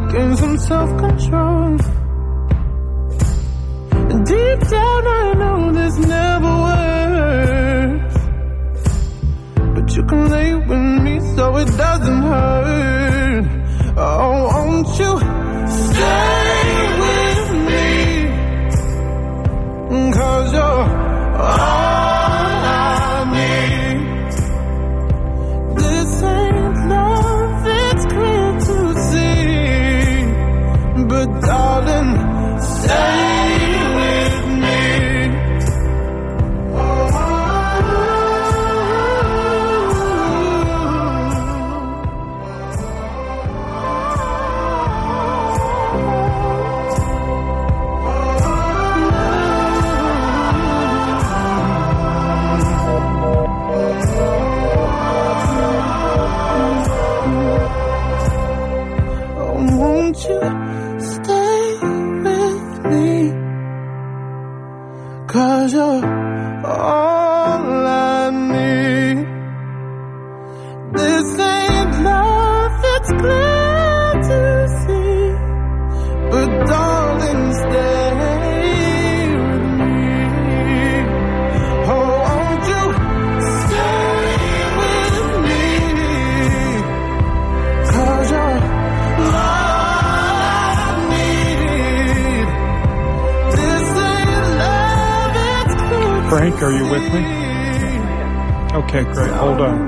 gain some self-control. Deep down I know this never works, but you can lay with me so it doesn't hurt. Oh, won't you stay with me? 'Cause you're all I need. This ain't love, it's clear to see, but darling, stay with me. Won't you stay with me? 'Cause you're all I need. This ain't love, it's clear to see, but darling, stay with me. Oh, won't you stay with me? 'Cause you're Frank, are you with me? Okay, great. Hold on.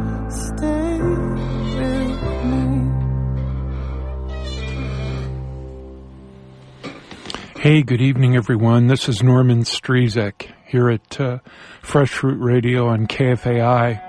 Hey, good evening, everyone. This is Norman Strizek here at Fresh Fruit Radio on KFAI.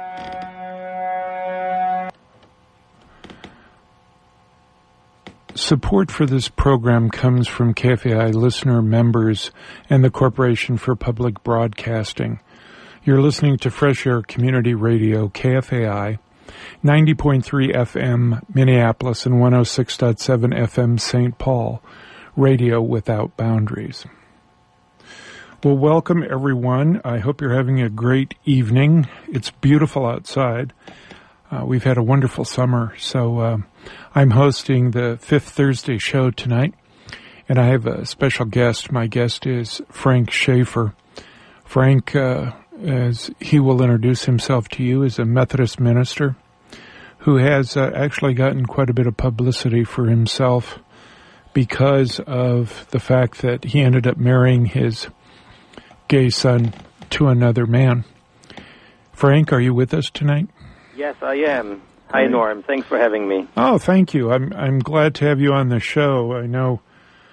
Support for this program comes from KFAI listener members and the Corporation for Public Broadcasting. You're listening to Fresh Air Community Radio, KFAI, 90.3 FM Minneapolis and 106.7 FM St. Paul, radio without boundaries. Well, welcome everyone. I hope you're having a great evening. It's beautiful outside. We've had a wonderful summer, so I'm hosting the Fifth Thursday show tonight, and I have a special guest. My guest is Frank Schaefer. Frank, as he will introduce himself to you, is a Methodist minister who has actually gotten quite a bit of publicity for himself because of the fact that he ended up marrying his gay son to another man. Frank, are you with us tonight? Yes, I am. Hi, Norm. Thanks for having me. Oh, thank you. I'm glad to have you on the show. I know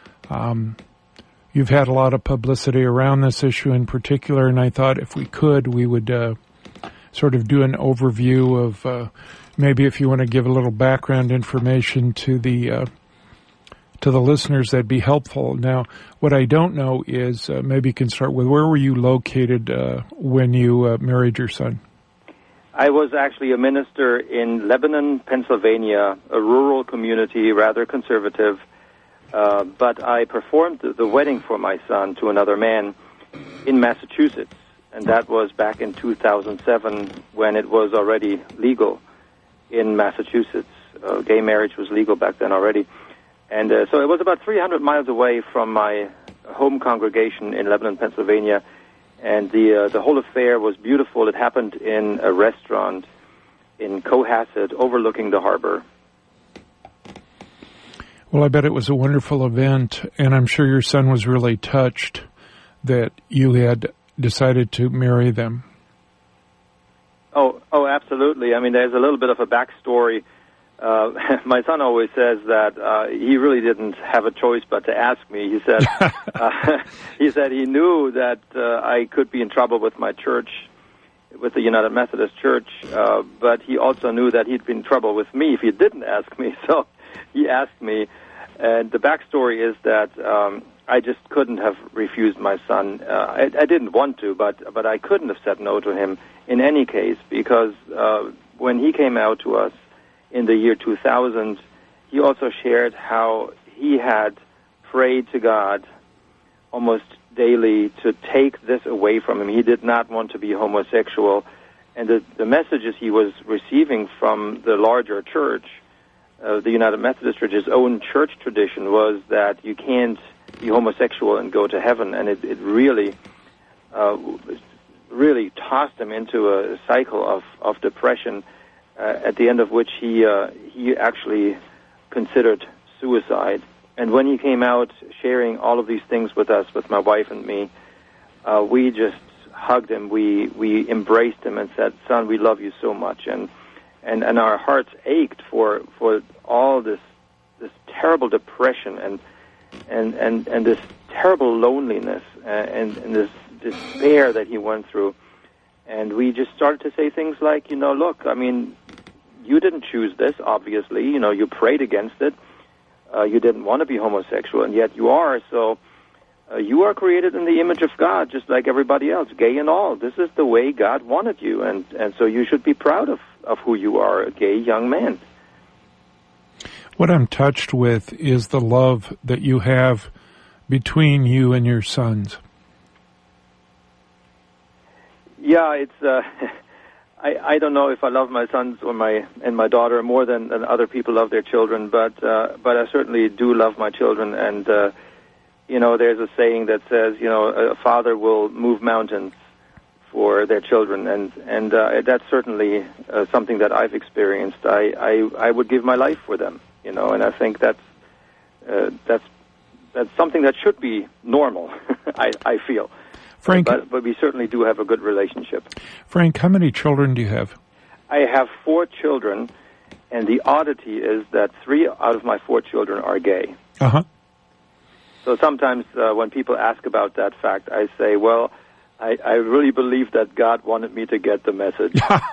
you've had a lot of publicity around this issue in particular, and I thought if we could, we would sort of do an overview of maybe if you want to give a little background information to the listeners, that'd be helpful. Now, what I don't know is maybe you can start with where were you located when you married your son? I was actually a minister in Lebanon, Pennsylvania, a rural community, rather conservative, but I performed the wedding for my son to another man in Massachusetts, and that was back in 2007 when it was already legal in Massachusetts. Gay marriage was legal back then already. And so it was about 300 miles away from my home congregation in Lebanon, Pennsylvania. And the whole affair was beautiful. It happened in a restaurant in Cohasset overlooking the harbor. Well, I bet it was a wonderful event, and I'm sure your son was really touched that you had decided to marry them. Oh, absolutely. I mean, there's a little bit of a backstory. My son always says that he really didn't have a choice but to ask me. He said he knew that I could be in trouble with my church, with the United Methodist Church, but he also knew that he'd be in trouble with me if he didn't ask me. So he asked me, and the backstory is that I just couldn't have refused my son. I didn't want to, but I couldn't have said no to him in any case, because when he came out to us in the year 2000, he also shared how he had prayed to God almost daily to take this away from him. He did not want to be homosexual, and the messages he was receiving from the larger church the United Methodist Church's own church tradition was that you can't be homosexual and go to heaven, and it really really tossed him into a cycle of depression, at the end of which he actually considered suicide. And when he came out sharing all of these things with us, with my wife and me, we just hugged him. We embraced him and said, "Son, we love you so much." And our hearts ached for all this terrible depression and this terrible loneliness and this despair that he went through. And we just started to say things like, look, I mean, you didn't choose this, obviously. You prayed against it. You didn't want to be homosexual, and yet you are. So you are created in the image of God, just like everybody else, gay and all. This is the way God wanted you, and so you should be proud of who you are, a gay young man. What I'm touched with is the love that you have between you and your sons. Yeah, it's. I don't know if I love my sons or my daughter more than other people love their children, but I certainly do love my children. And there's a saying that says, a father will move mountains for their children, and that's certainly something that I've experienced. I would give my life for them, and I think that's something that should be normal. I feel. Frank, but we certainly do have a good relationship. Frank, how many children do you have? I have 4 children, and the oddity is that 3 out of my 4 children are gay. Uh-huh. So sometimes when people ask about that fact, I say, well, I really believe that God wanted me to get the message.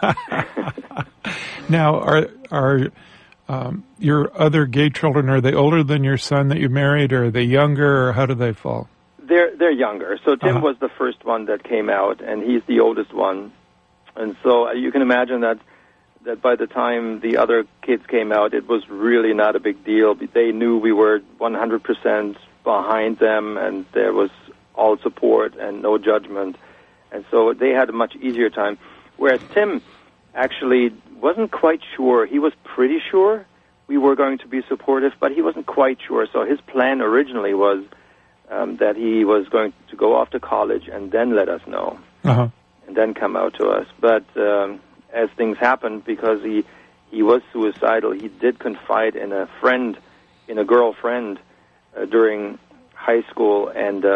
Now, are your other gay children, are they older than your son that you married, or are they younger, or how do they fall? They're younger. So Tim was the first one that came out, and he's the oldest one. And so you can imagine that by the time the other kids came out, it was really not a big deal. They knew we were 100% behind them, and there was all support and no judgment. And so they had a much easier time. Whereas Tim actually wasn't quite sure. He was pretty sure we were going to be supportive, but he wasn't quite sure. So his plan originally was that he was going to go off to college and then let us know, and then come out to us. But as things happened, because he was suicidal, he did confide in a girlfriend during high school, and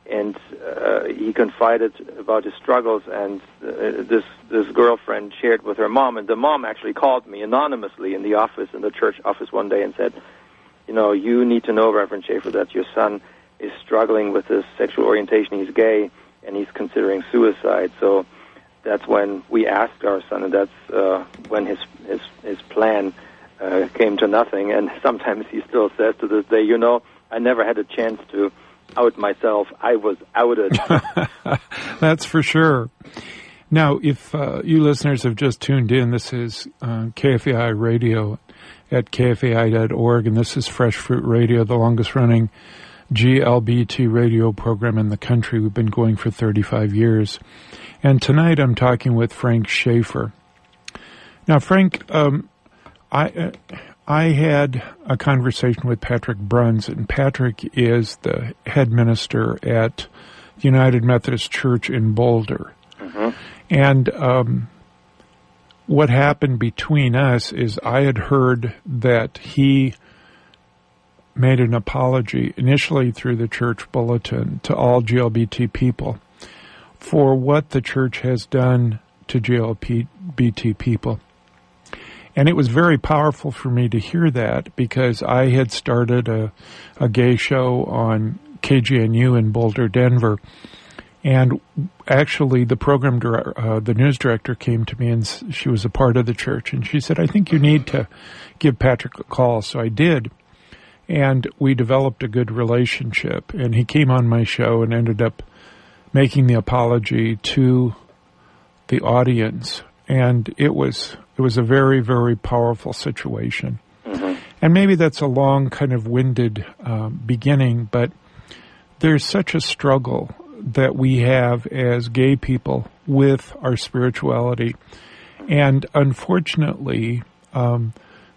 he confided about his struggles, and this girlfriend shared with her mom, and the mom actually called me anonymously in the church office one day and said, you need to know, Reverend Schaefer, that your son is struggling with his sexual orientation. He's gay, and he's considering suicide. So that's when we asked our son, and that's when his plan came to nothing. And sometimes he still says to this day, I never had a chance to out myself. I was outed. That's for sure. Now, if you listeners have just tuned in, this is KFAI Radio at kfai.org, and this is Fresh Fruit Radio, the longest-running GLBT radio program in the country. We've been going for 35 years. And tonight I'm talking with Frank Schaefer. Now, Frank, I had a conversation with Patrick Bruns, and Patrick is the head minister at the United Methodist Church in Boulder. Mm-hmm. And what happened between us is I had heard that he made an apology initially through the church bulletin to all GLBT people for what the church has done to GLBT people. And it was very powerful for me to hear that, because I had started a gay show on KGNU in Boulder, Denver. And actually the program the news director came to me, and she was a part of the church, and she said, I think you need to give Patrick a call. So I did. And we developed a good relationship, and he came on my show and ended up making the apology to the audience. And it was a very, very powerful situation. Mm-hmm. And maybe that's a long, kind of winded beginning, but there's such a struggle that we have as gay people with our spirituality. And unfortunately,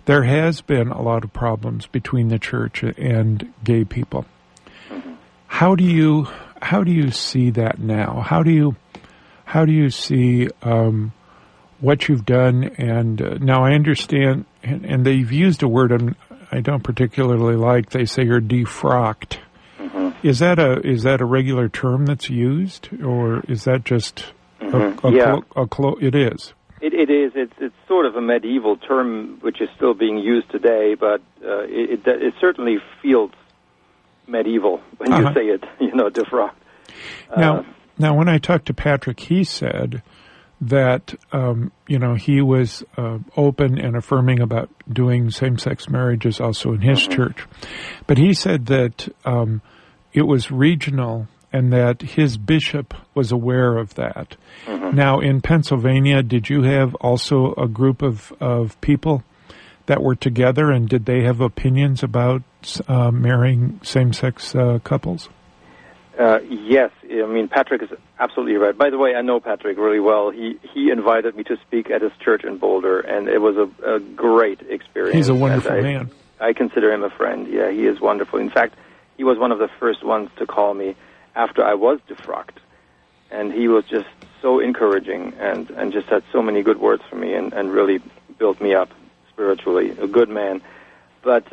there has been a lot of problems between the church and gay people. Mm-hmm. How do you see that now? How do you see what you've done? And now I understand, and they've used a word I don't particularly like. They say you're defrocked. Mm-hmm. Is that a regular term that's used, or is that just it is? It is. It's sort of a medieval term which is still being used today, but it certainly feels medieval when you say it. Defrocked. Now, when I talked to Patrick, he said that he was open and affirming about doing same-sex marriages also in his church, but he said that it was regional and that his bishop was aware of that. Mm-hmm. Now, in Pennsylvania, did you have also a group of people that were together, and did they have opinions about marrying same-sex couples? Yes. I mean, Patrick is absolutely right. By the way, I know Patrick really well. He invited me to speak at his church in Boulder, and it was a great experience. He's a wonderful man. I consider him a friend. Yeah, he is wonderful. In fact, he was one of the first ones to call me after I was defrocked, and he was just so encouraging and just had so many good words for me and really built me up spiritually. A good man. But,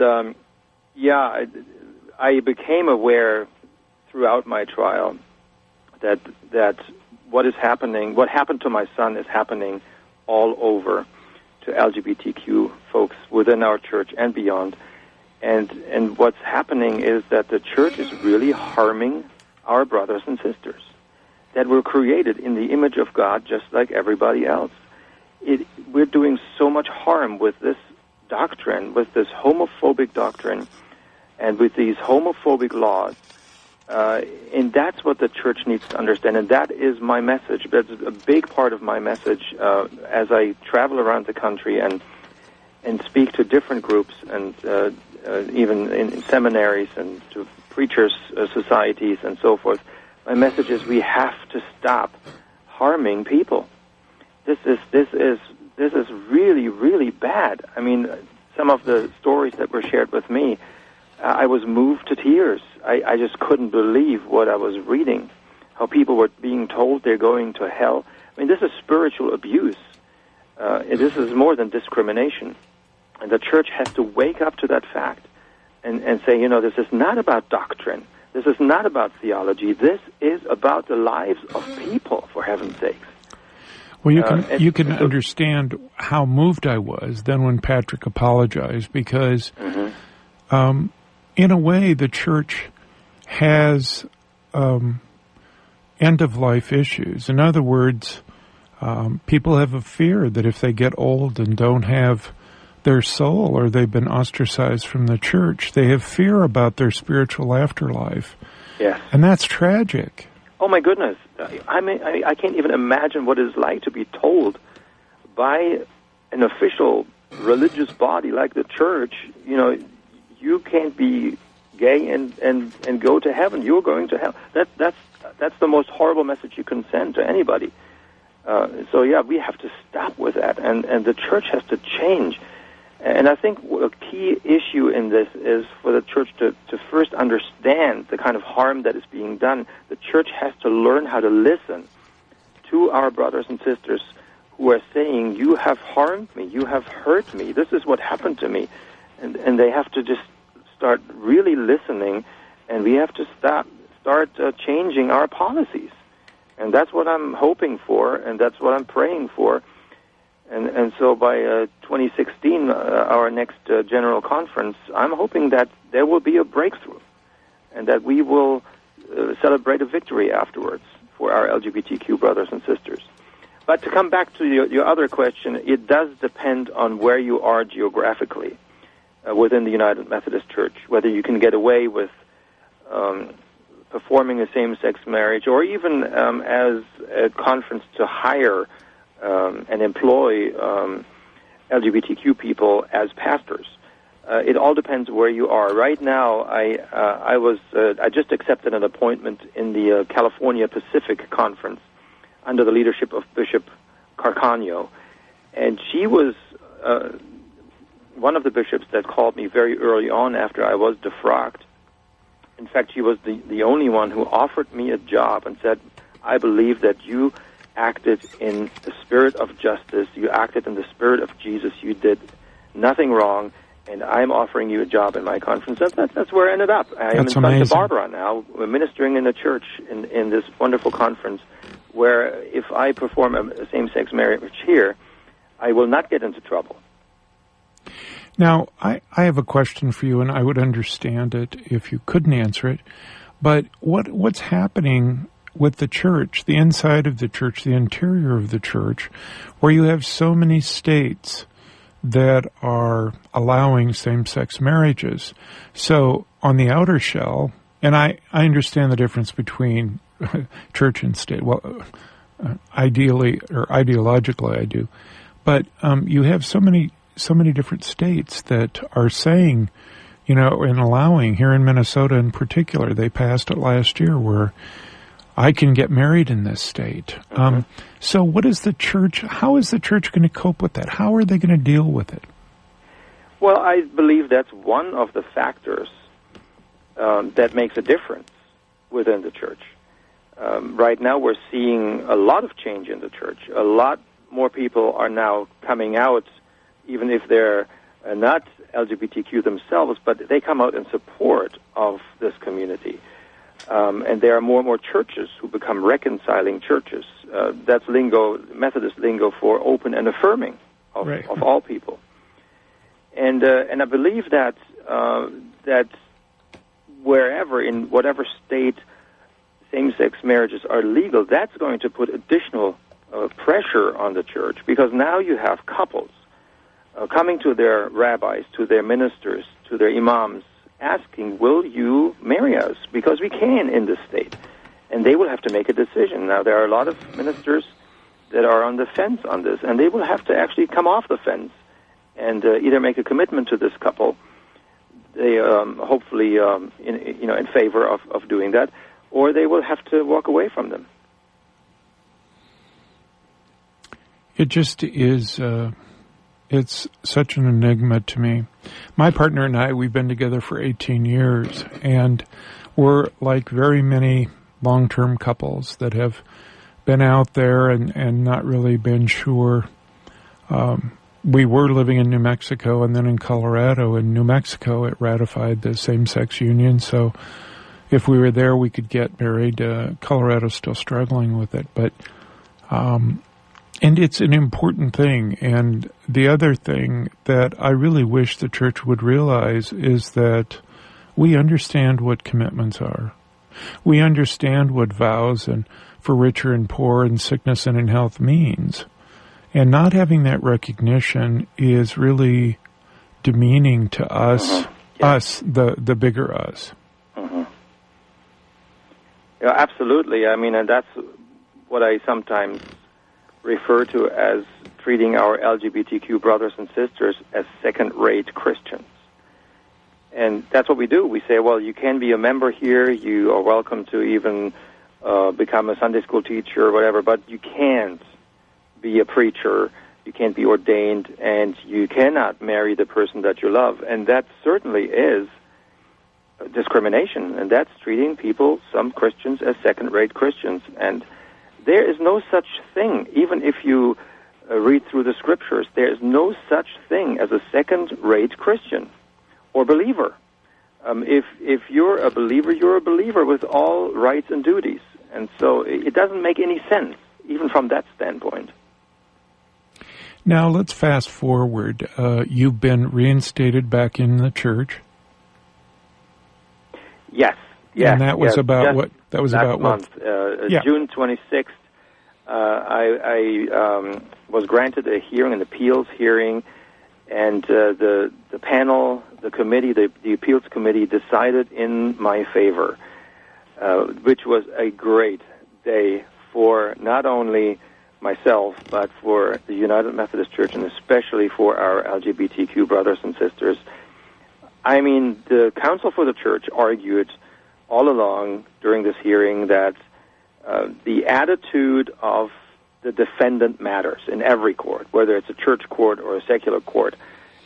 I became aware throughout my trial that what happened to my son is happening all over to LGBTQ folks within our church and beyond. And what's happening is that the church is really harming our brothers and sisters that were created in the image of God just like everybody else. We're doing so much harm with this doctrine, with this homophobic doctrine, and with these homophobic laws. And that's what the church needs to understand, and that is my message. That's a big part of my message as I travel around the country and speak to different groups and even in seminaries and to preachers' societies and so forth. My message is we have to stop harming people. This is really, really bad. I mean, some of the stories that were shared with me, I was moved to tears. I just couldn't believe what I was reading, how people were being told they're going to hell. I mean, this is spiritual abuse. This is more than discrimination. And the church has to wake up to that fact and say, this is not about doctrine. This is not about theology. This is about the lives of people, for heaven's sakes. Well, you can understand how moved I was then when Patrick apologized, because in a way the church has end-of-life issues. In other words, people have a fear that if they get old and don't have their soul, or they've been ostracized from the church, they have fear about their spiritual afterlife. Yes. And that's tragic. Oh, my goodness. I can't even imagine what it's like to be told by an official religious body like the church, you can't be gay and go to heaven. You're going to hell. That's the most horrible message you can send to anybody. We have to stop with that, and the church has to change. And I think a key issue in this is for the church to first understand the kind of harm that is being done. The church has to learn how to listen to our brothers and sisters who are saying, you have harmed me, you have hurt me, this is what happened to me. And they have to just start really listening, and we have to start changing our policies. And that's what I'm hoping for, and that's what I'm praying for. And so by 2016, our next general conference, I'm hoping that there will be a breakthrough and that we will celebrate a victory afterwards for our LGBTQ brothers and sisters. But to come back to your other question, it does depend on where you are geographically within the United Methodist Church, whether you can get away with performing a same-sex marriage, or even as a conference to hire and employ LGBTQ people as pastors. It all depends where you are. Right now, I just accepted an appointment in the California Pacific Conference under the leadership of Bishop Carcaño, and she was one of the bishops that called me very early on after I was defrocked. In fact, she was the only one who offered me a job and said, I believe that you acted in the spirit of justice, you acted in the spirit of Jesus, you did nothing wrong, and I'm offering you a job in my conference. That's where I ended up. I am in Santa Barbara now, ministering in the church in this wonderful conference, where if I perform a same-sex marriage here, I will not get into trouble. Now, I have a question for you, and I would understand it if you couldn't answer it. But what's happening with the church, the inside of the church, the interior of the church, where you have so many states that are allowing same-sex marriages? So on the outer shell, and I understand the difference between church and state. Well, ideally or ideologically, I do. But you have so many different states that are saying, and allowing, here in Minnesota in particular, they passed it last year, where I can get married in this state. Mm-hmm. So how is the church going to cope with that? How are they going to deal with it? Well, I believe that's one of the factors that makes a difference within the church. Right now we're seeing a lot of change in the church. A lot more people are now coming out, even if they're not LGBTQ themselves, but they come out in support of this community. And there are more and more churches who become reconciling churches. That's Methodist lingo for open and affirming of all people. And I believe that wherever, in whatever state same-sex marriages are legal, that's going to put additional pressure on the church, because now you have couples coming to their rabbis, to their ministers, to their imams, asking, will you marry us? Because we can in this state. And they will have to make a decision. Now, there are a lot of ministers that are on the fence on this, and they will have to actually come off the fence and either make a commitment to this couple, they hopefully in favor of doing that, or they will have to walk away from them. It just is, it's such an enigma to me. My partner and I, we've been together for 18 years, and we're like very many long-term couples that have been out there and not really been sure. We were living in New Mexico and then in Colorado. In New Mexico, it ratified the same-sex union, so if we were there, we could get married. Colorado's still struggling with it, but and it's an important thing. And the other thing that I really wish the church would realize is that we understand what commitments are. We understand what vows and for richer and poor and sickness and in health means. And not having that recognition is really demeaning to us, the bigger us. Yeah, absolutely. I mean, and that's what I sometimes refer to as treating our LGBTQ brothers and sisters as second-rate Christians. And that's what we do. We say, well, you can be a member here, you are welcome to even become a Sunday school teacher or whatever, but you can't be a preacher, you can't be ordained, and you cannot marry the person that you love. And that certainly is discrimination, and that's treating people, some Christians, as second-rate Christians. And there is no such thing, even if you read through the scriptures, there is no such thing as a second-rate Christian or believer. If you're a believer with all rights and duties. And so it doesn't make any sense, even from that standpoint. Now, let's fast forward. You've been reinstated back in the church. Yes. And that was about what? That was about month, what? June 26th. I was granted a hearing, an appeals hearing, and the panel, the committee, the appeals committee decided in my favor, which was a great day for not only myself, but for the United Methodist Church, and especially for our LGBTQ brothers and sisters. I mean, the Council for the Church argued all along during this hearing that the attitude of the defendant matters in every court, whether it's a church court or a secular court.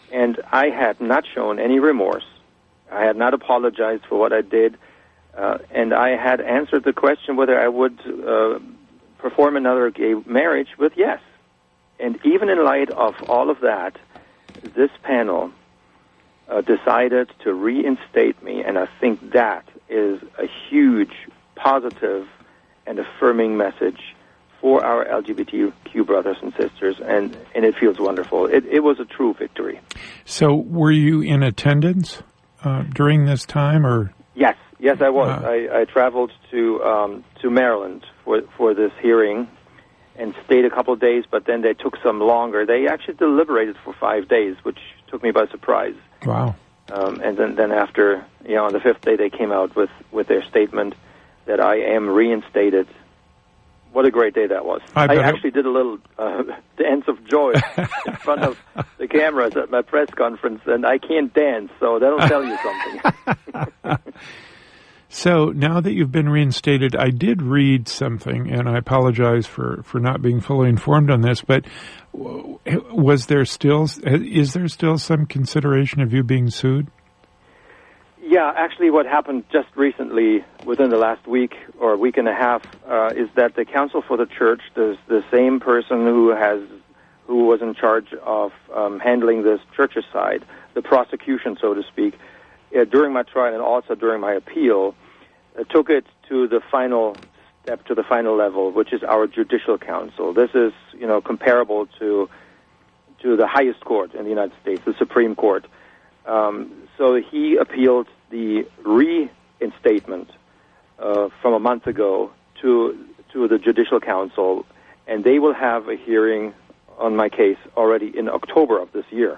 And I had not shown any remorse. I had not apologized for what I did. And I had answered the question whether I would perform another gay marriage with yes. And even in light of all of that, this panel decided to reinstate me, and I think that is a huge positive and affirming message for our LGBTQ brothers and sisters, and it feels wonderful. It was a true victory. So were you in attendance during this time, or? Yes, I was. I traveled to Maryland for this hearing and stayed a couple of days, but then they took some longer. They actually deliberated for 5 days, which took me by surprise. Wow. And then after, on the fifth day, they came out with their statement that I am reinstated. What a great day that was. I actually did a little dance of joy in front of the cameras at my press conference, and I can't dance, so that'll tell you something. So now that you've been reinstated, I did read something, and I apologize for not being fully informed on this, but is there still some consideration of you being sued? Yeah, actually what happened just recently, within the last week or week and a half, is that the Council for the Church, the same person who was in charge of handling this church's side, the prosecution, so to speak, during my trial and also during my appeal, took it to the final step, to the final level, which is our Judicial Council. This is, comparable to the highest court in the United States, the Supreme Court. So he appealed the reinstatement from a month ago to the Judicial Council, and they will have a hearing on my case already in October of this year.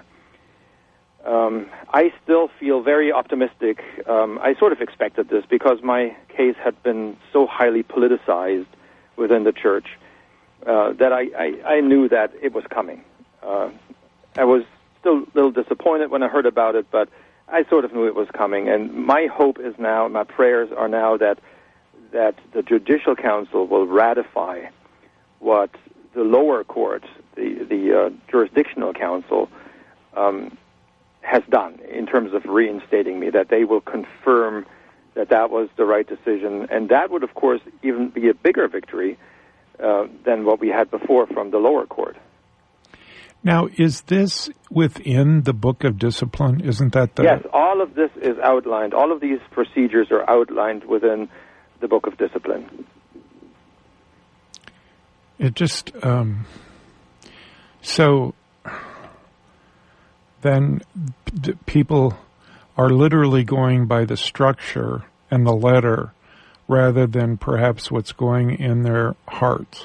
I still feel very optimistic. I sort of expected this because my case had been so highly politicized within the church that I knew that it was coming. I was still a little disappointed when I heard about it, but I sort of knew it was coming. And my hope is now, my prayers are now that the Judicial Council will ratify what the lower court, the Jurisdictional Council, has done in terms of reinstating me, that they will confirm that was the right decision. And that would, of course, even be a bigger victory than what we had before from the lower court. Now, is this within the Book of Discipline? Isn't that the... Yes, all of this is outlined. All of these procedures are outlined within the Book of Discipline. It just... So then people are literally going by the structure and the letter rather than perhaps what's going in their hearts.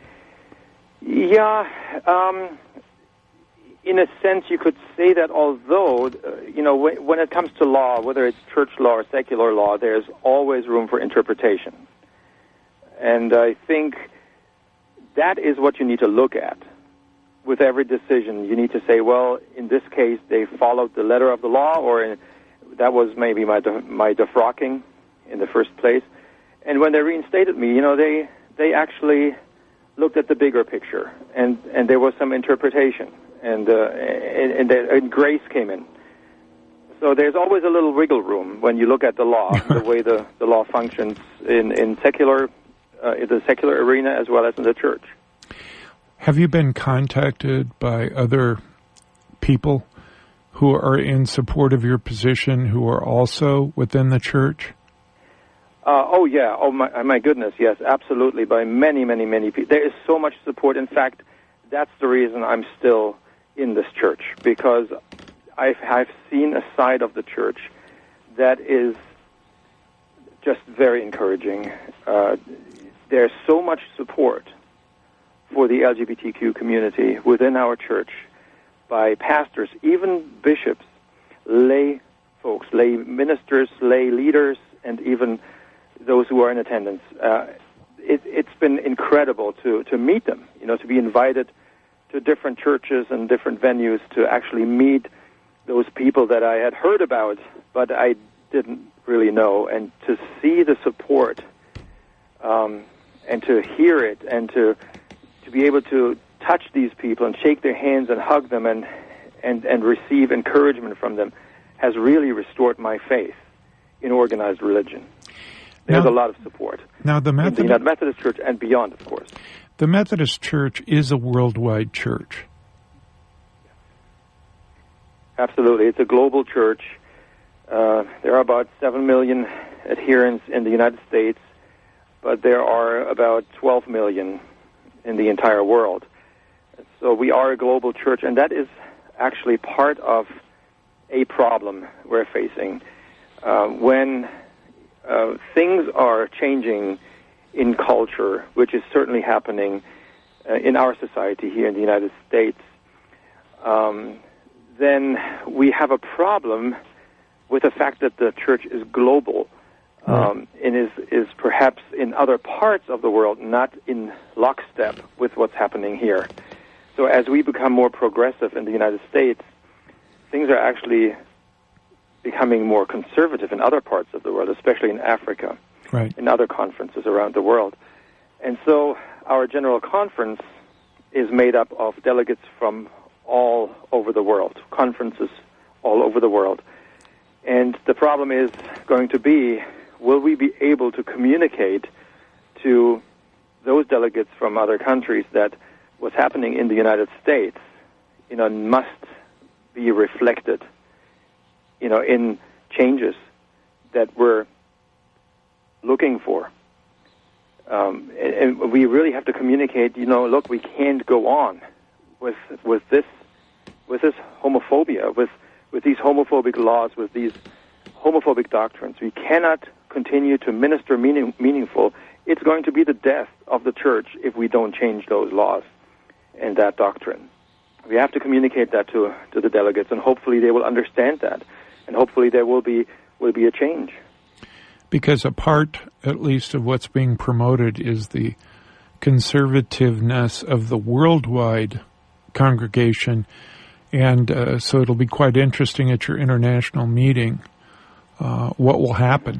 Yeah, in a sense you could say that, although, when it comes to law, whether it's church law or secular law, there's always room for interpretation. And I think that is what you need to look at. With every decision, you need to say, well, in this case, they followed the letter of the law, or that was maybe my defrocking in the first place. And when they reinstated me, they actually looked at the bigger picture, and there was some interpretation, and grace came in. So there's always a little wiggle room when you look at the law, the way the law functions in the secular arena as well as in the church. Have you been contacted by other people who are in support of your position who are also within the church? My goodness, yes, absolutely, by many, many, many people. There is so much support. In fact, that's the reason I'm still in this church, because I've seen a side of the church that is just very encouraging. There's so much support for the LGBTQ community within our church by pastors, even bishops, lay folks, lay ministers, lay leaders, and even those who are in attendance. It's been incredible to meet them, to be invited to different churches and different venues to actually meet those people that I had heard about, but I didn't really know, and to see the support and to hear it and to be able to touch these people and shake their hands and hug them and and receive encouragement from them has really restored my faith in organized religion. There's a lot of support. Now, the United Methodist Church and beyond, of course. The Methodist Church is a worldwide church. Absolutely. It's a global church. There are about 7 million adherents in the United States, but there are about 12 million in the entire world. So we are a global church, and that is actually part of a problem we're facing. When things are changing in culture, which is certainly happening in our society here in the United States, then we have a problem with the fact that the church is global and is perhaps in other parts of the world not in lockstep with what's happening here. So as we become more progressive in the United States, things are actually becoming more conservative in other parts of the world, especially in Africa, in other conferences around the world. And so our General Conference is made up of delegates from all over the world, conferences all over the world. And the problem is going to be, will we be able to communicate to those delegates from other countries that what's happening in the United States, must be reflected, in changes that we're looking for. And we really have to communicate, look, we can't go on with this homophobia, with these homophobic laws, with these homophobic doctrines. We cannot continue to minister meaningful. It's going to be the death of the church if we don't change those laws and that doctrine. We have to communicate that to the delegates, and hopefully they will understand that, and hopefully there will be a change. Because a part, at least, of what's being promoted is the conservativeness of the worldwide congregation, and so it'll be quite interesting at your international meeting what will happen.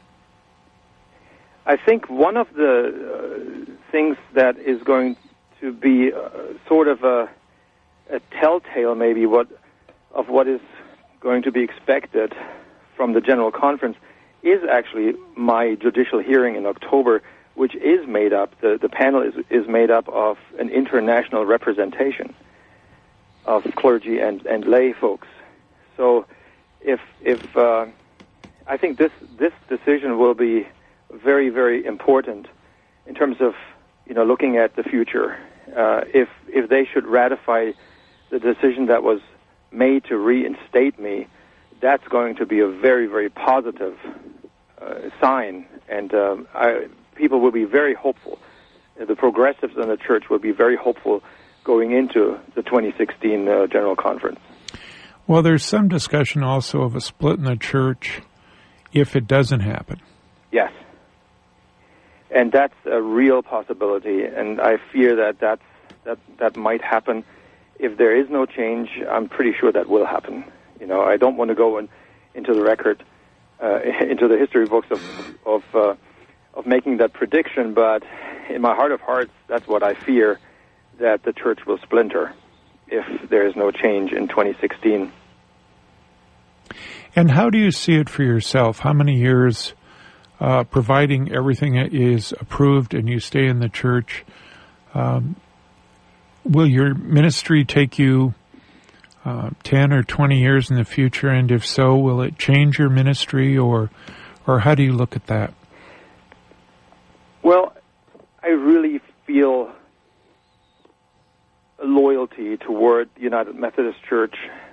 I think one of the things that is going to be sort of a telltale, maybe, of what is going to be expected from the General Conference is actually my judicial hearing in October, which is made up, the panel is made up of an international representation of clergy and lay folks. So if I think this decision will be very, very important in terms of, looking at the future. If they should ratify the decision that was made to reinstate me, that's going to be a very, very positive sign, and people will be very hopeful. The progressives in the church will be very hopeful going into the 2016 General Conference. Well, there's some discussion also of a split in the church if it doesn't happen. Yes. And that's a real possibility, and I fear that might happen. If there is no change, I'm pretty sure that will happen. I don't want to go into the record, into the history books of making that prediction, but in my heart of hearts, that's what I fear, that the church will splinter if there is no change in 2016. And how do you see it for yourself? How many years, providing everything is approved and you stay in the church, will your ministry take you 10 or 20 years in the future? And if so, will it change your ministry, or how do you look at that? Well, I really feel a loyalty toward the United Methodist Church,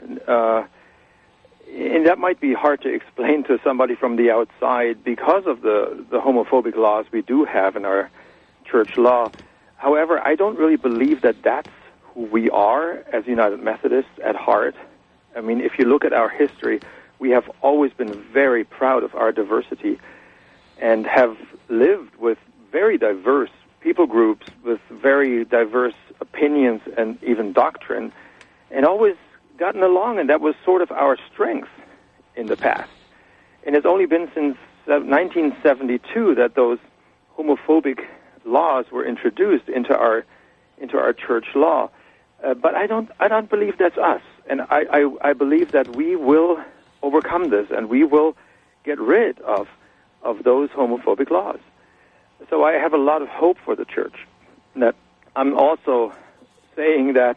and that might be hard to explain to somebody from the outside because of the homophobic laws we do have in our church law. However, I don't really believe that that's who we are as United Methodists at heart. I mean, if you look at our history, we have always been very proud of our diversity and have lived with very diverse people groups with very diverse opinions and even doctrine, and always gotten along, and that was sort of our strength in the past. And it's only been since 1972 that those homophobic laws were introduced into our church law. But I don't believe that's us. And I believe that we will overcome this, and we will get rid of those homophobic laws. So I have a lot of hope for the church. That I'm also saying that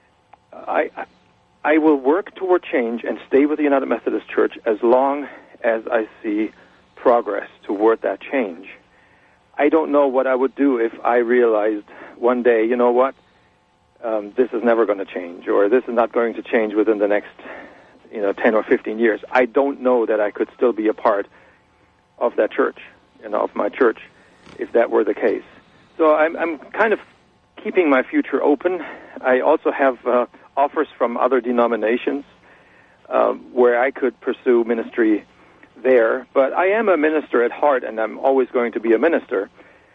I will work toward change and stay with the United Methodist Church as long as I see progress toward that change. I don't know what I would do if I realized one day, you know what, this is never going to change, or this is not going to change within the next 10 or 15 years. I don't know that I could still be a part of that church, of my church, if that were the case. So I'm kind of keeping my future open. I also have offers from other denominations where I could pursue ministry there. But I am a minister at heart, and I'm always going to be a minister.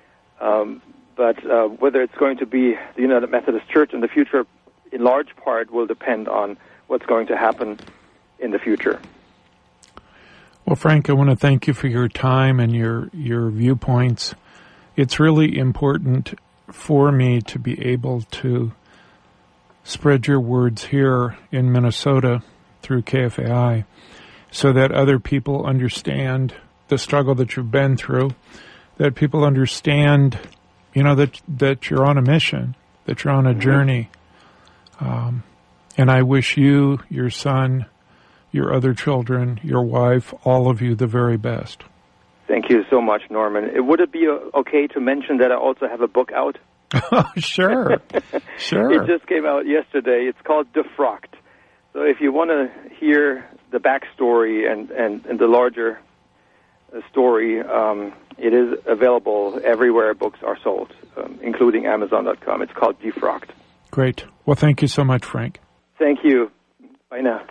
But whether it's going to be the United Methodist Church in the future, in large part, will depend on what's going to happen in the future. Well, Frank, I want to thank you for your time and your viewpoints. It's really important for me to be able to spread your words here in Minnesota through KFAI so that other people understand the struggle that you've been through, that people understand, that you're on a mission, that you're on a journey. And I wish you, your son, your other children, your wife, all of you the very best. Thank you so much, Norman. Would it be okay to mention that I also have a book out? Sure. It just came out yesterday. It's called Defrocked. So if you want to hear the backstory and the larger story, it is available everywhere books are sold, including Amazon.com. It's called Defrocked. Great. Well, thank you so much, Frank. Thank you. Bye now.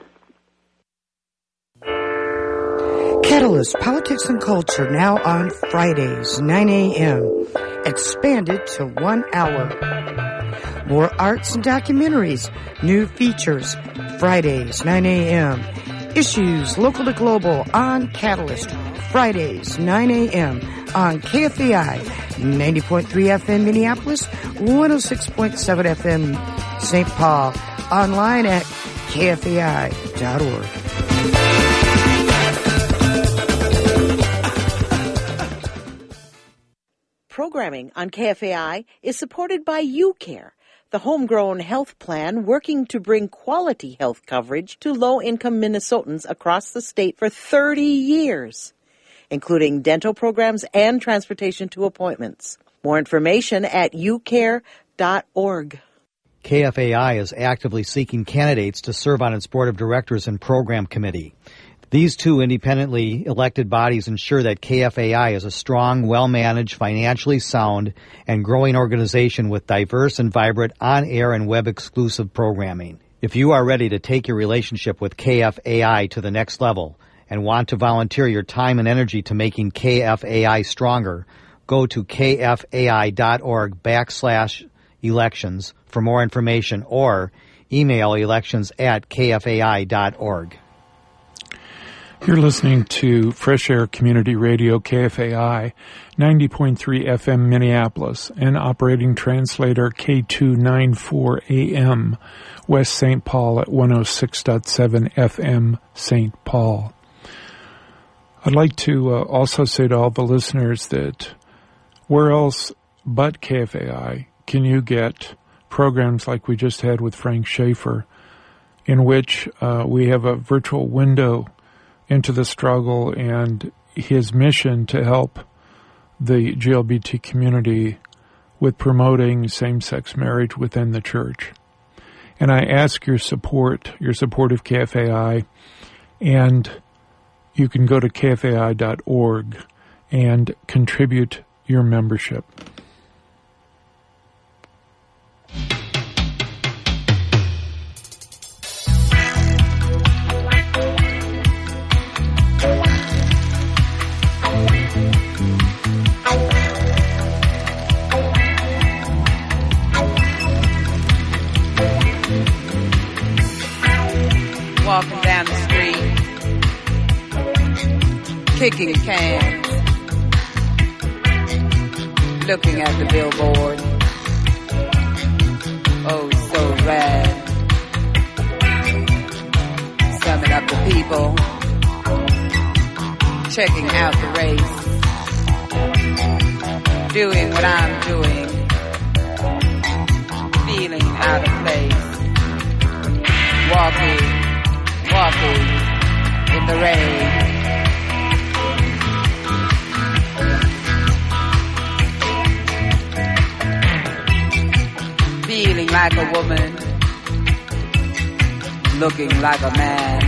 Catalyst, Politics and Culture, now on Fridays, 9 a.m., expanded to 1 hour. More arts and documentaries, new features, Fridays, 9 a.m. Issues, local to global, on Catalyst, Fridays, 9 a.m. on KFAI, 90.3 FM Minneapolis, 106.7 FM St. Paul, online at kfai.org. Programming on KFAI is supported by UCare, the homegrown health plan working to bring quality health coverage to low-income Minnesotans across the state for 30 years, including dental programs and transportation to appointments. More information at ucare.org. KFAI is actively seeking candidates to serve on its board of directors and program committee. These two independently elected bodies ensure that KFAI is a strong, well-managed, financially sound, and growing organization with diverse and vibrant on-air and web-exclusive programming. If you are ready to take your relationship with KFAI to the next level and want to volunteer your time and energy to making KFAI stronger, go to kfai.org/elections for more information or email elections@kfai.org. You're listening to Fresh Air Community Radio, KFAI, 90.3 FM Minneapolis, and operating translator K294 AM, West St. Paul at 106.7 FM St. Paul. I'd like to also say to all the listeners that where else but KFAI can you get programs like we just had with Frank Schaefer, in which we have a virtual window into the struggle and his mission to help the GLBT community with promoting same-sex marriage within the church. And I ask your support of KFAI, and you can go to kfai.org and contribute your membership. Walking down the street, kicking cans, looking at the billboard. Oh, so rad. people checking out the race, doing what I'm doing, feeling out of place, walking in the rain. Feeling like a woman, looking like a man,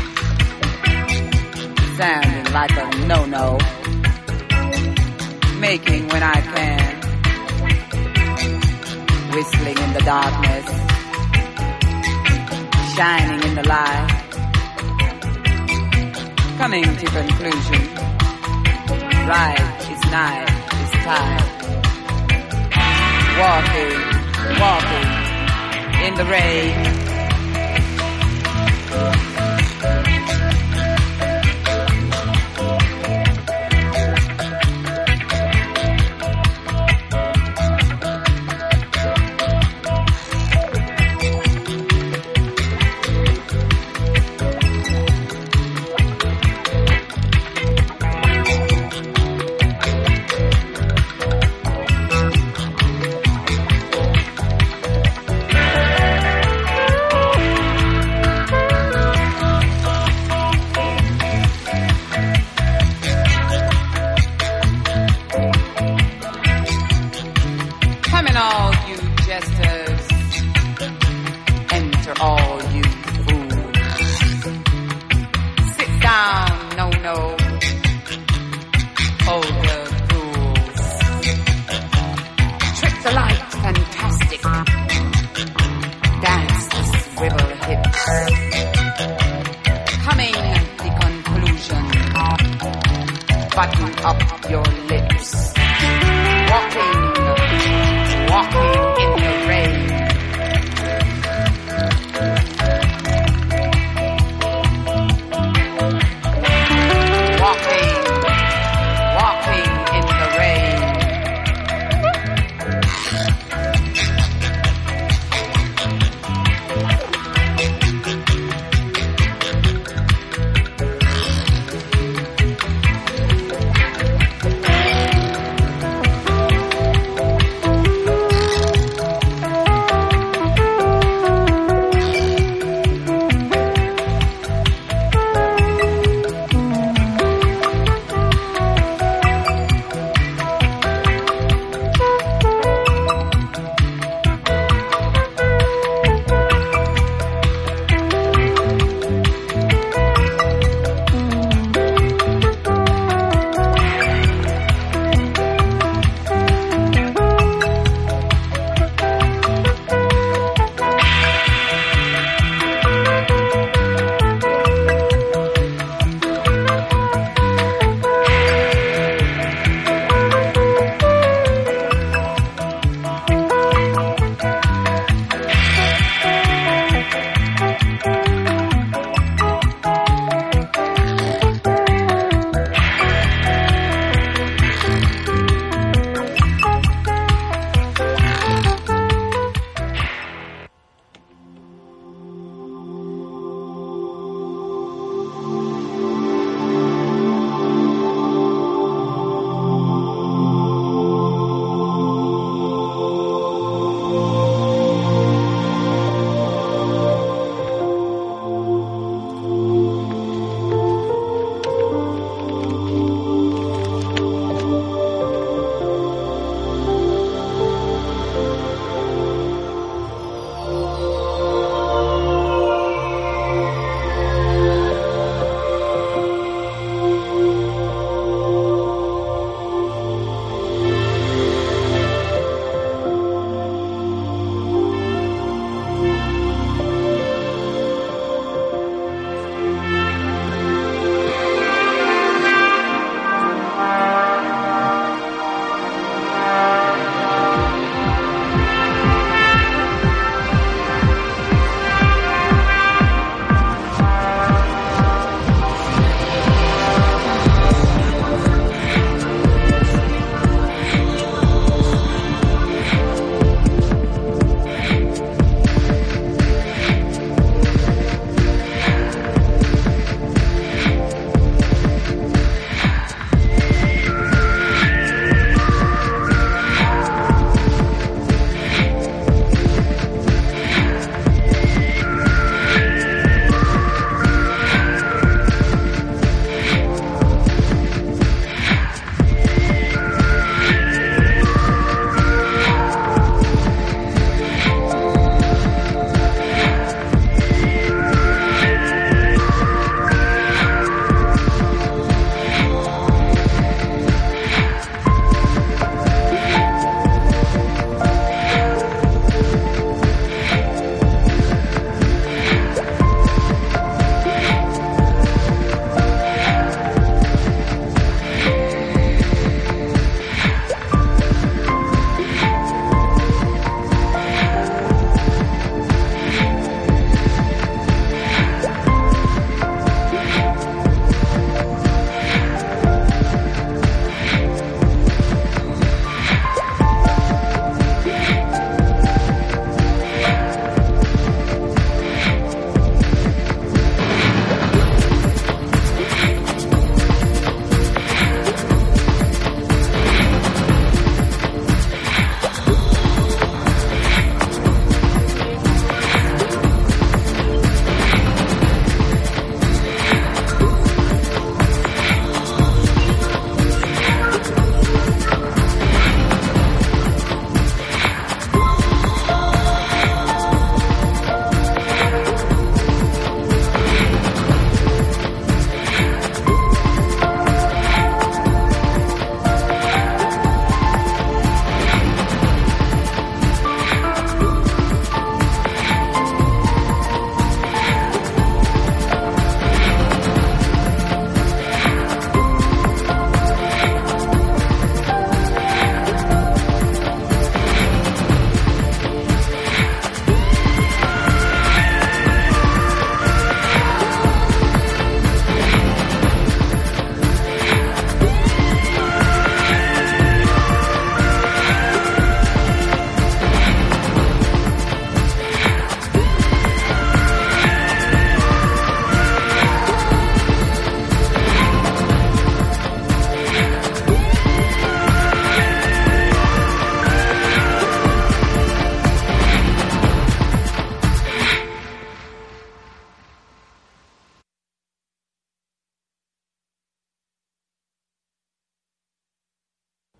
sounding like a no-no, making when I can, whistling in the darkness, shining in the light, coming to conclusion, right is night is time, walking in the rain.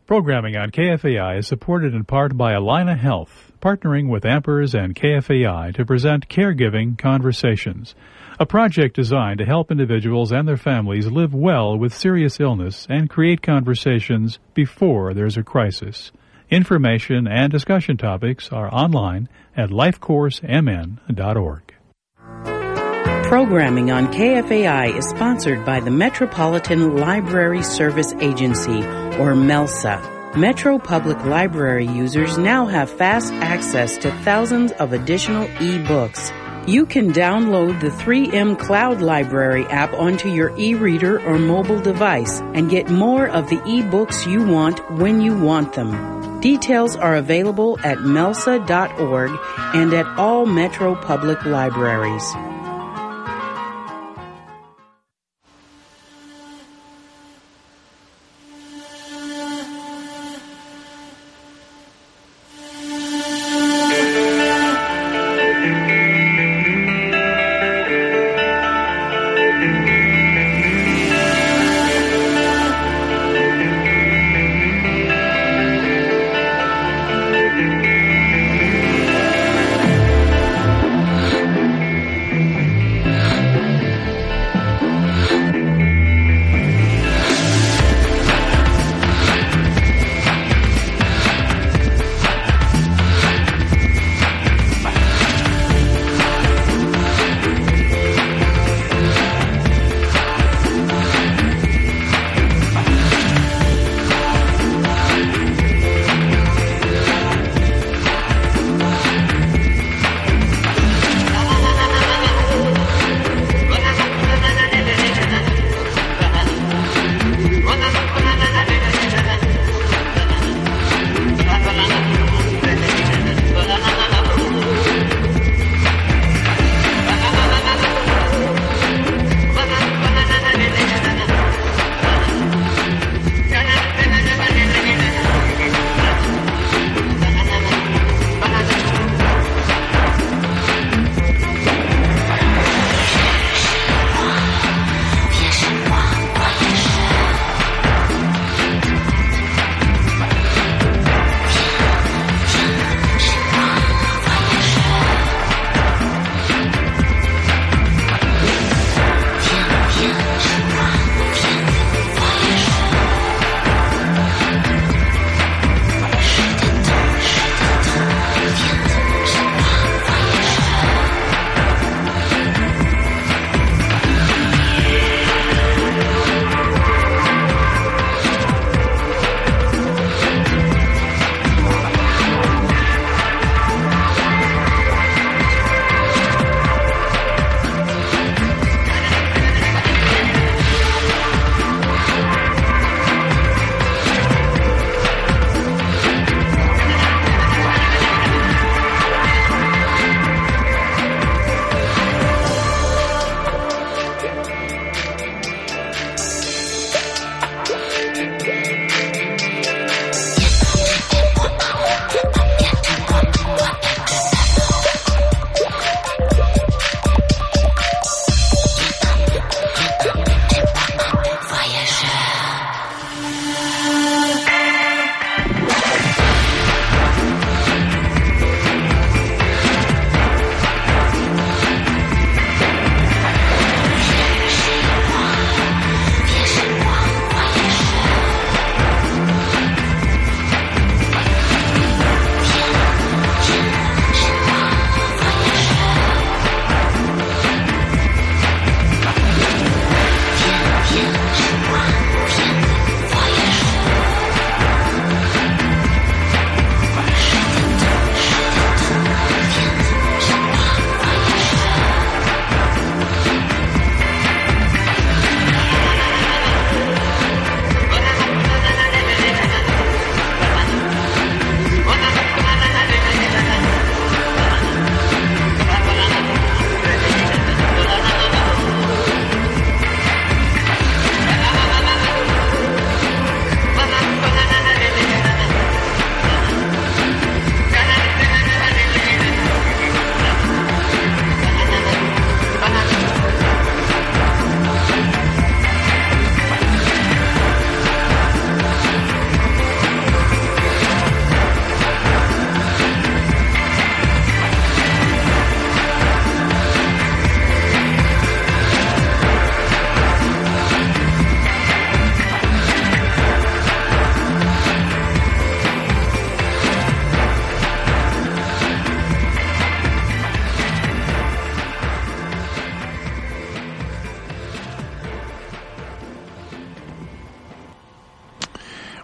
Programming on KFAI is supported in part by Allina Health, partnering with Ampers and KFAI to present Caregiving Conversations, a project designed to help individuals and their families live well with serious illness and create conversations before there's a crisis. Information and discussion topics are online at lifecoursemn.org. Programming on KFAI is sponsored by the Metropolitan Library Service Agency, or MELSA. Metro Public Library users now have fast access to thousands of additional e-books. You can download the 3M Cloud Library app onto your e-reader or mobile device and get more of the e-books you want when you want them. Details are available at melsa.org and at all Metro Public Libraries.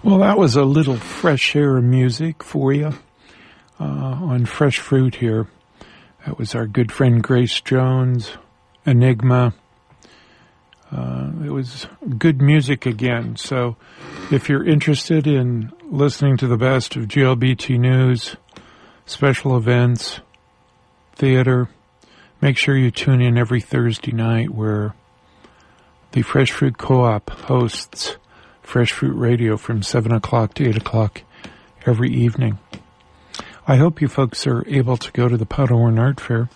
Well, that was a little fresh air music for you on Fresh Fruit here. That was our good friend Grace Jones, Enigma. It was good music again. So if you're interested in listening to the best of GLBT news, special events, theater, make sure you tune in every Thursday night where the Fresh Fruit Co-op hosts Fresh Fruit Radio from 7 o'clock to 8 o'clock every evening. I hope you folks are able to go to the Powderhorn Art Fair.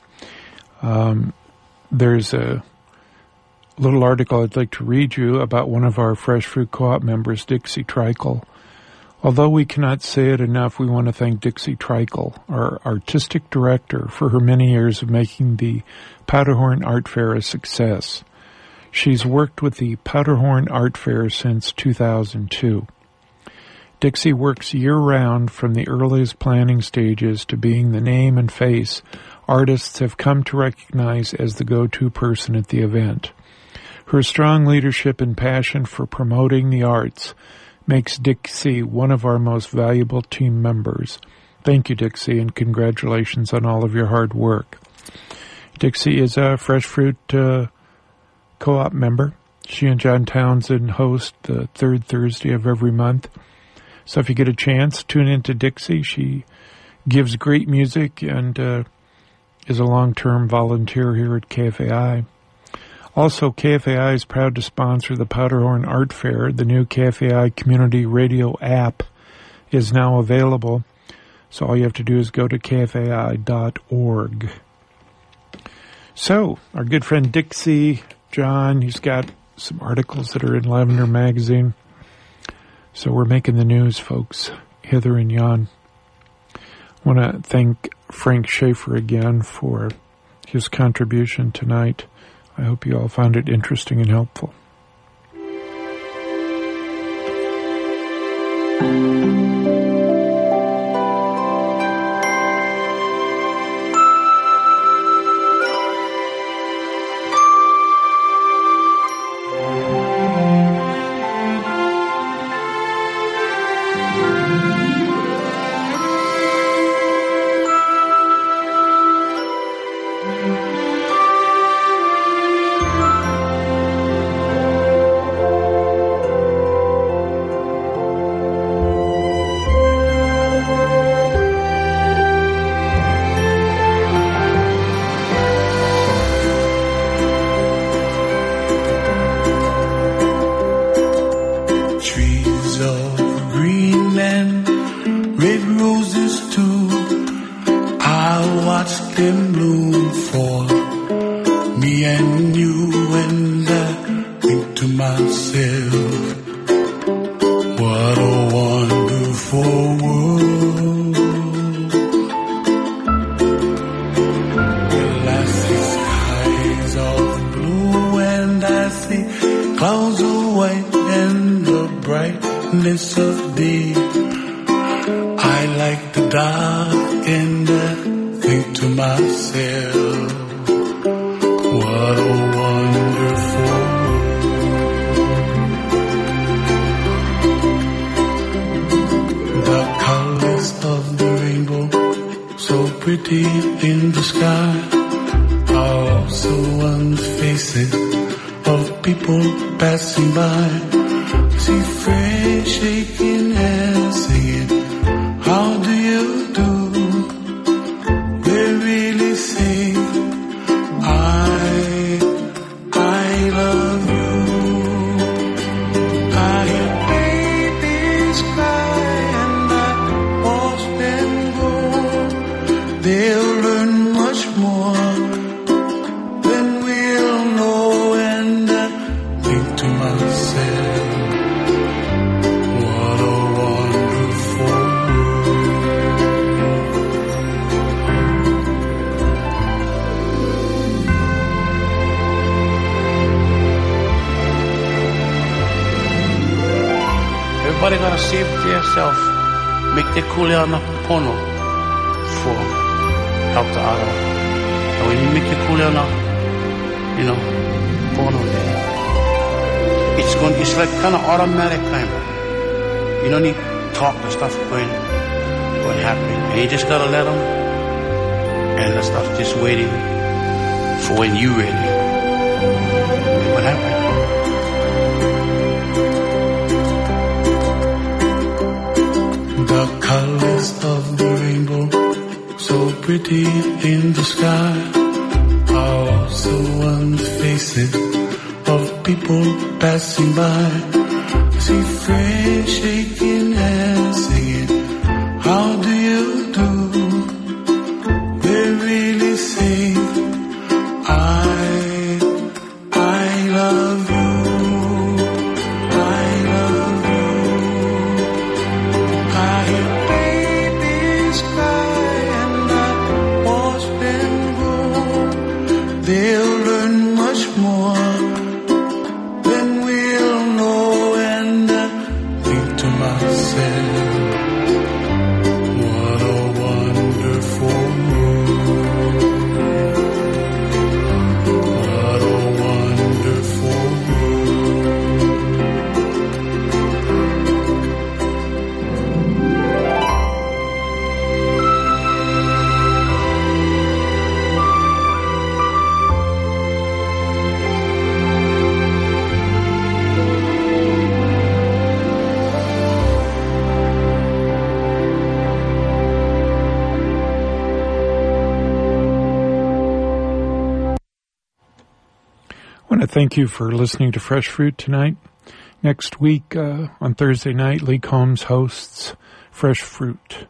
There's a little article I'd like to read you about one of our Fresh Fruit Co-op members, Dixie Trickle. Although we cannot say it enough, we want to thank Dixie Trickle, our artistic director, for her many years of making the Powderhorn Art Fair a success. She's worked with the Powderhorn Art Fair since 2002. Dixie works year-round from the earliest planning stages to being the name and face artists have come to recognize as the go-to person at the event. Her strong leadership and passion for promoting the arts makes Dixie one of our most valuable team members. Thank you, Dixie, and congratulations on all of your hard work. Dixie is a Fresh Fruit Co-op member. She and John Townsend host the third Thursday of every month. So if you get a chance, tune into Dixie. She gives great music and is a long-term volunteer here at KFAI. Also, KFAI is proud to sponsor the Powderhorn Art Fair. The new KFAI Community Radio app is now available. So all you have to do is go to kfai.org. So, our good friend Dixie, John, he's got some articles that are in Lavender Magazine. So we're making the news, folks, Heather and Jan. I want to thank Frank Schaefer again for his contribution tonight. I hope you all found it interesting and helpful. It's like kind of automatic kind of. You don't need to talk the stuff going happening. And you just gotta let them, and the stuff just waiting for when you ready. And what happened? The colors of the rainbow, so pretty in the sky, are also on the faces of people passing by. I see friends shaking hands, singing, how do you do? They really say, I love you. They'll learn much more than we'll know, and I think to myself, what a wonderful world. What a wonderful Thank you for listening to Fresh Fruit tonight. Next week, on Thursday night, Lee Combs hosts Fresh Fruit.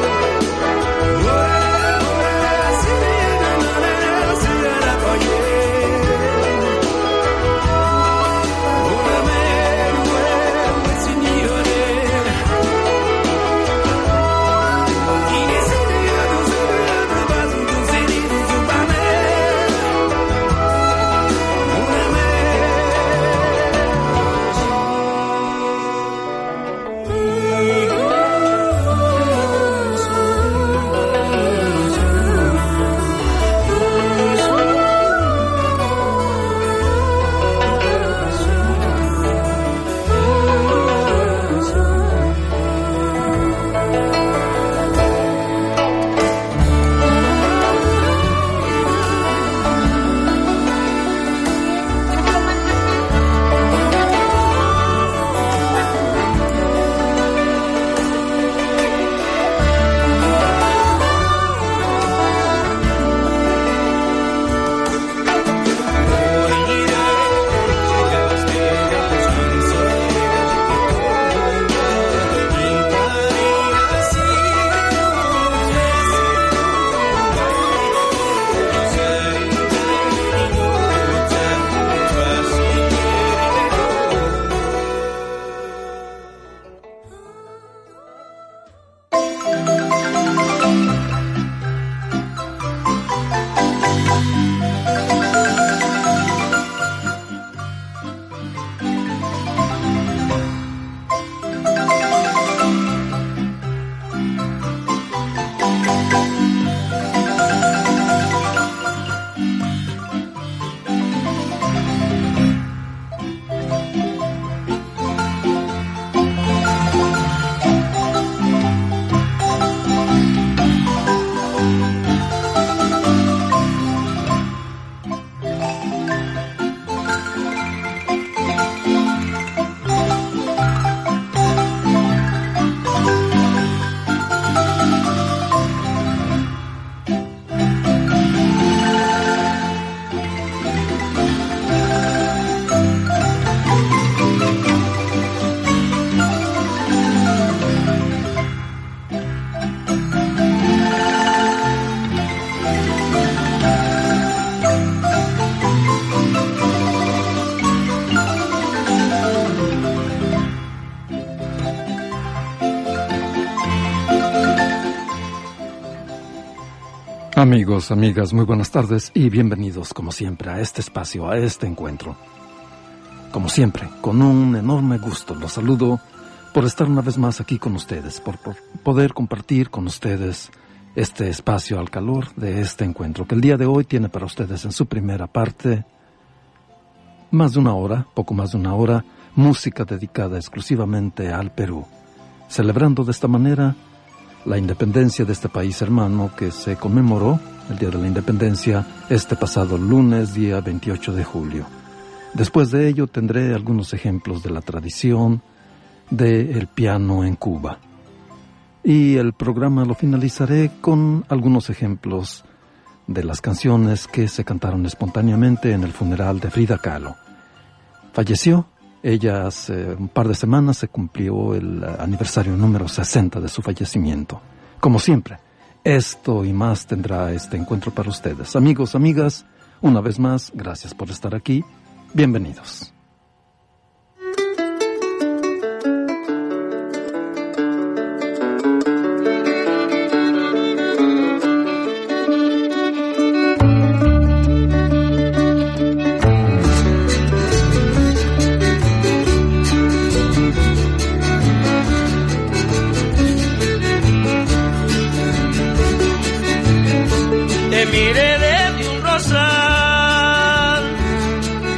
Yeah. Amigos, amigas, muy buenas tardes y bienvenidos como siempre a este espacio, a este encuentro. Como siempre, con un enorme gusto los saludo por estar una vez más aquí con ustedes, por poder compartir con ustedes este espacio al calor de este encuentro que el día de hoy tiene para ustedes en su primera parte más de una hora, poco más de una hora, música dedicada exclusivamente al Perú, celebrando de esta manera la independencia de este país hermano que se conmemoró el Día de la Independencia este pasado lunes, día 28 de julio. Después de ello tendré algunos ejemplos de la tradición del piano en Cuba. Y el programa lo finalizaré con algunos ejemplos de las canciones que se cantaron espontáneamente en el funeral de Frida Kahlo. Falleció. Ella hace un par de semanas se cumplió el aniversario número 60 de su fallecimiento. Como siempre, esto y más tendrá este encuentro para ustedes. Amigos, amigas, una vez más, gracias por estar aquí. Bienvenidos.